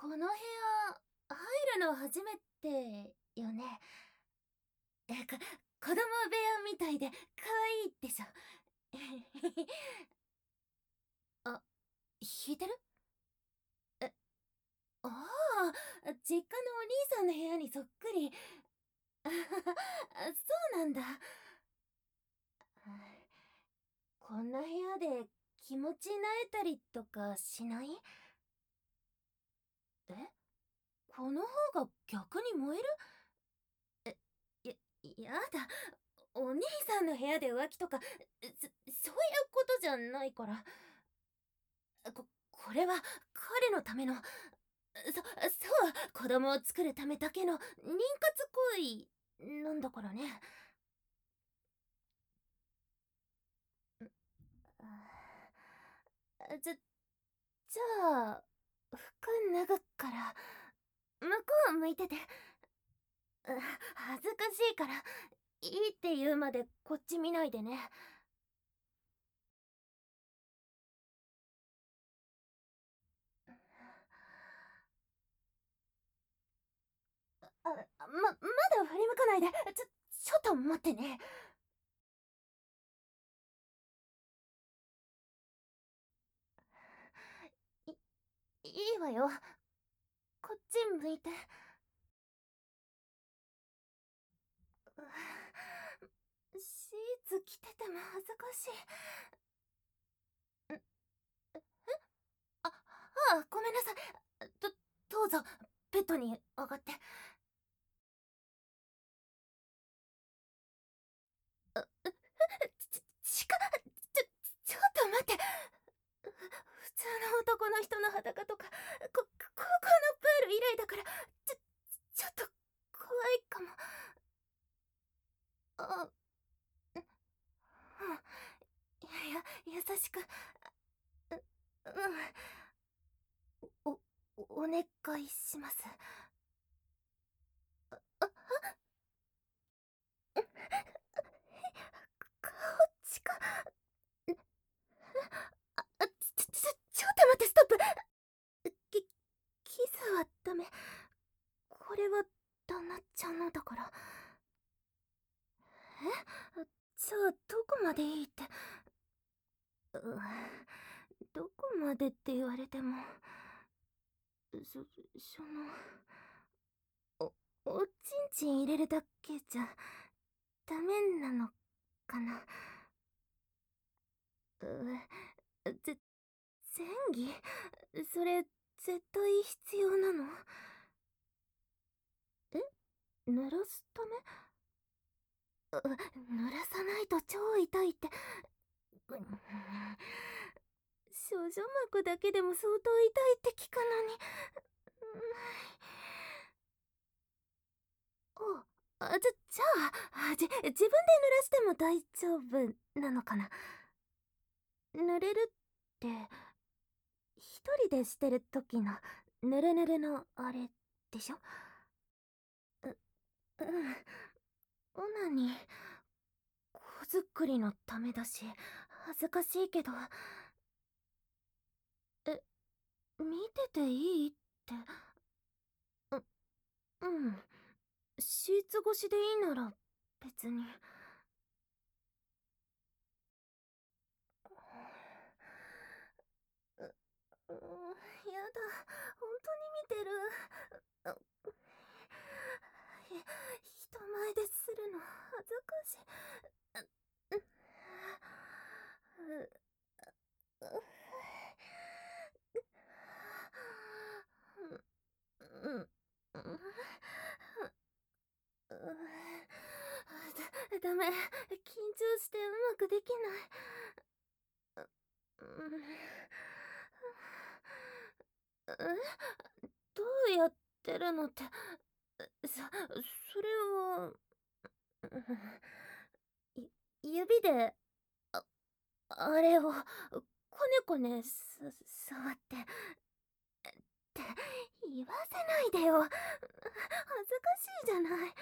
この部屋、入るの初めてよね。子供部屋みたいで可愛いでしょ。あ、弾いてる？え、ああ、実家のお兄さんの部屋にそっくり。そうなんだ。こんな部屋で気持ちなえたりとかしない？え、この方が逆に燃える？や、やだ。お兄さんの部屋で浮気とか、そういうことじゃないから。これは彼のための、子供を作るためだけの妊活行為なんだからね。あじゃ、じゃあ、服脱ぐから、向こう向いてて。恥ずかしいから、いいって言うまでこっち見ないでね。まだ振り向かないで。ちょっと待ってね。い、いいわよ。こっち向いて。シーツ着てても恥ずかしい。あ、ごめんなさい。どうぞ、ベッドに上がって。ちか、ちょっと待って。普通の男の人の裸とか、高校のプール以来だから、ちょっと怖いかも。あ、うん。優しく。うん。お、お願いします。顔近。ちょっと待って、ストップ。キ、キスはダメ。これは旦那ちゃんのだから。じゃあどこまでいいって。うどこまでって言われても、その、お、おちんちん入れるだけじゃダメなのかな。ぜ、前儀？それ、絶対必要なの？え、濡らすため？濡らさないと超痛いって。うん、少女膜だけでも相当痛いって聞くのに。お、じゃあ、自分で濡らしても大丈夫なのかな。濡れるって、一人でしてる時のぬるぬるのあれでしょ？うん。オナニー、子作りのためだし、恥ずかしいけど。え、見てていいって。う、うん。シーツ越しでいいなら、別に。う、やだ。本当に見てる。人前でするの恥ずかしい。ダメ。緊張してうまくできない。どうやってるのって、それは、指で、あ、あれを、こねこね触って、って言わせないでよ。恥ずかしいじゃない。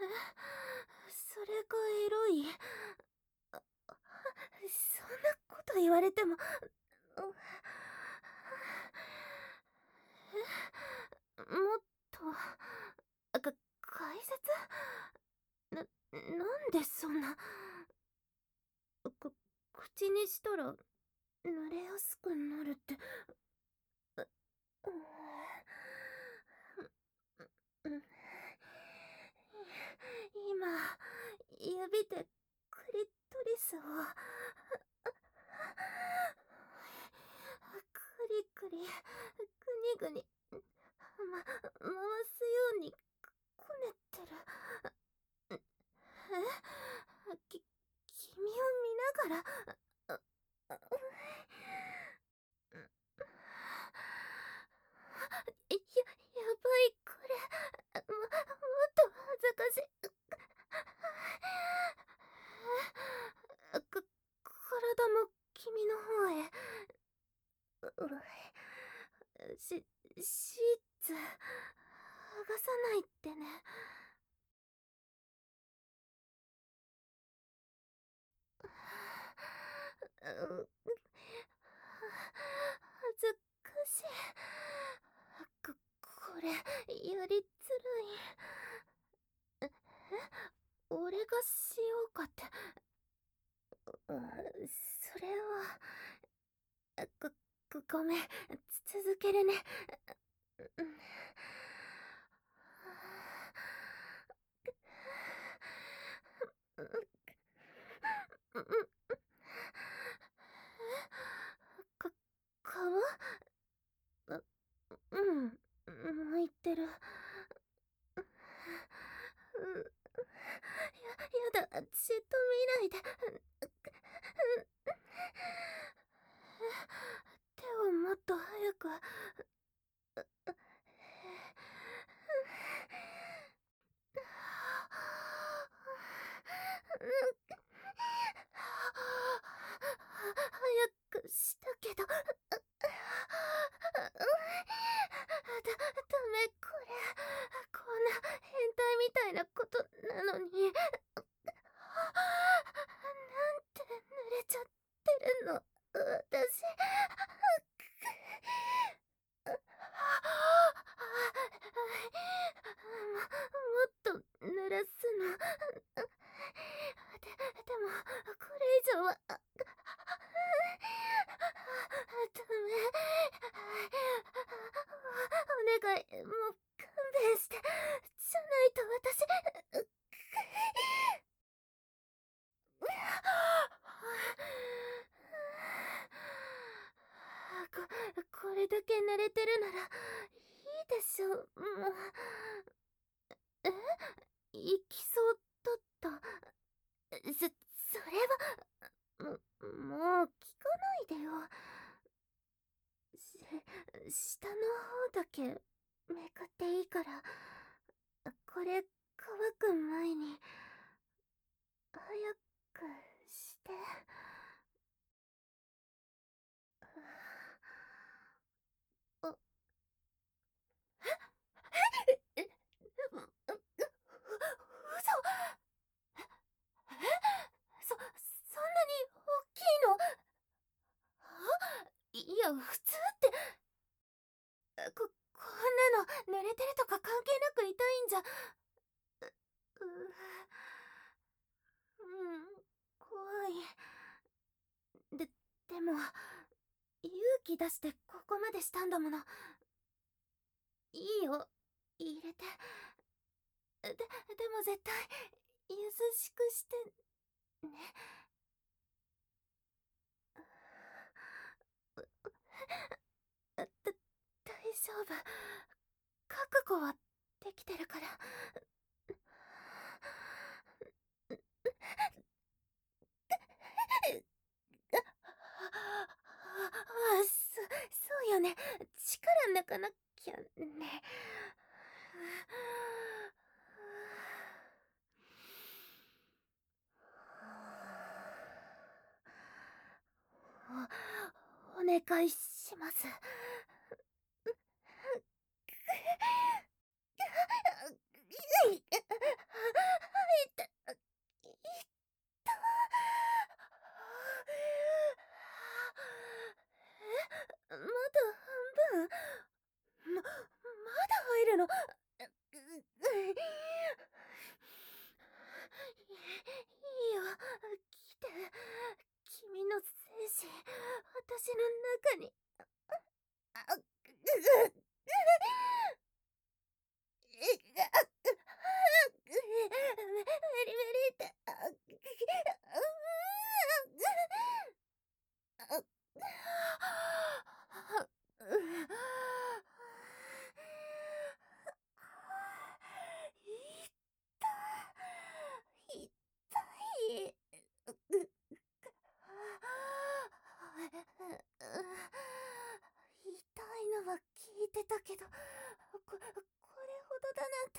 それがエロい？そんなことと言われても、もっと、解説なんでそんな、口にしたら、濡れやすくなるって、うん、今、指でクリトリスを、クリクリ、グニグニ、回すようにこねてる。君を見ながら、やばい、これ。もっと恥ずかしい。体も君の方へ。シーツ、剥がさないってね。恥ずかしい。これ、やりづらい。俺がしようかって。それは、ごめん、続けるね。か、皮うん、向いてる。やだ、じっと見ないで。手をもっと早く。早くしたけど。ダメ、これ。こんな変態みたいなことなのに。なんて濡れちゃってるの、私。もっと濡らすの。でも、これ以上は。ダメ。お願い、もう勘弁して。じゃないと私。これだけ濡れてるならいいでしょ。もう。え、行きそうだった。それは、もう聞かないでよ。下の方だけめくっていいから、これ乾く前に、早くして。あ、え、嘘。そんなに大きいの？いや、普通って、こんなの濡れてるとか関係なく痛いんじゃ。う、怖い。でも、勇気出してここまでしたんだもの。いいよ、入れて。でも絶対、優しくしてね。大丈夫。覚悟はできてるから。そうよね。力抜かなきゃね。お願いします。いいた、いた。 来て。君の精子、私の中に。あ、ベリベリって。痛い。痛いのは聞いてたけど、これほどだなんて。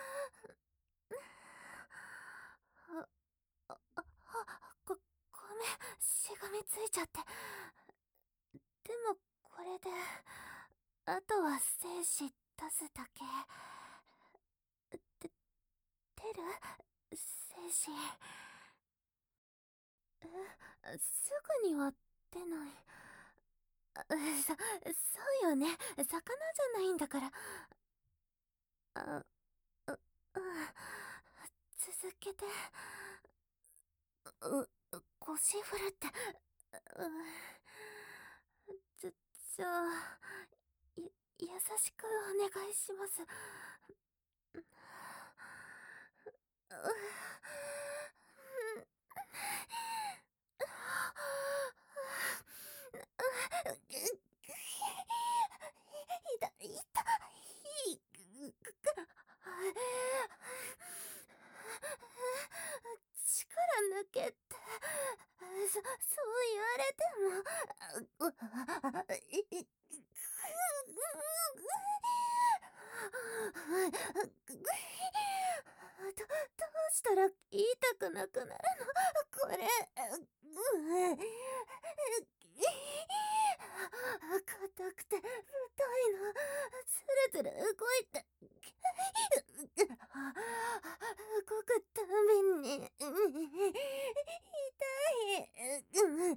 ごめん、しがみついちゃって。でも、これで、あとは精子出すだけ。で、出る精子。すぐには出ない。そうよね。魚じゃないんだから。あ、うん。続けて。腰振るって。じじゃあ、優しくお願いします。痛い。力抜けって、そう言われても、どうしたら言いたくなくなるのこれ。硬くて太いの。ずるずる動いて。動くたびに痛い。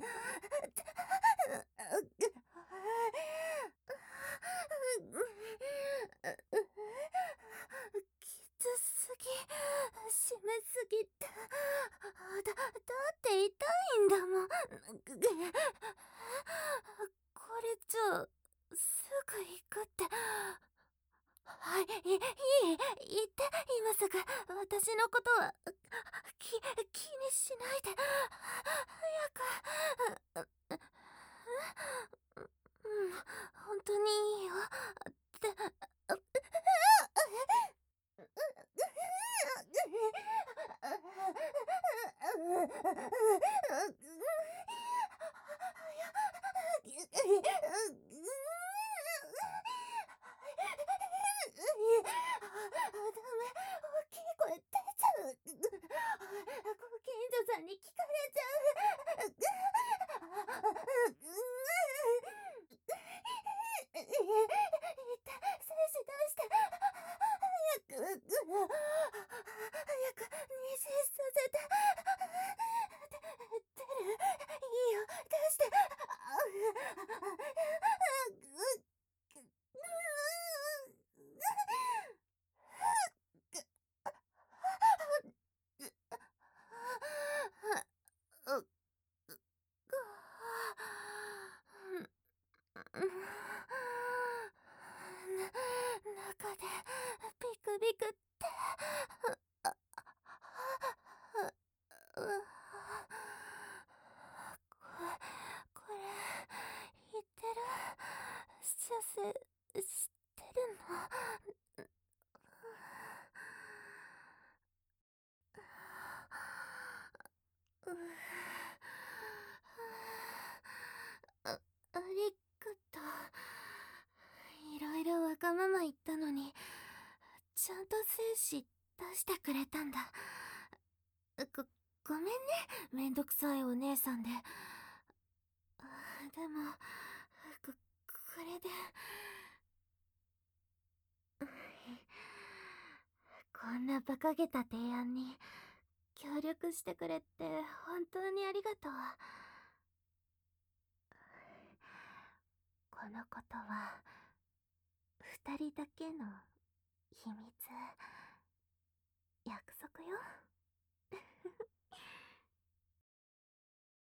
きつすぎ、締めすぎて。だって痛いんだもん。これじゃすぐ行くって。はい、いい、言って、今すぐ。私のことは、気にしないで。早く。うん、本当にいいよ。で、ダメ、大きい声出ちゃう。ご近所さんに聞かれちゃう。いって、精子出して。早く、早く妊娠させて。出る、いいよ、出して。中でビクビクって。これ言ってる？射精してるの？あ、ありがとう。いろいろわがまま言ったのに、ちゃんと精子出してくれたんだ。ごめんね、めんどくさいお姉さんで。でも、これで、こんな馬鹿げた提案に協力してくれて本当にありがとう。このことは二人だけの秘密。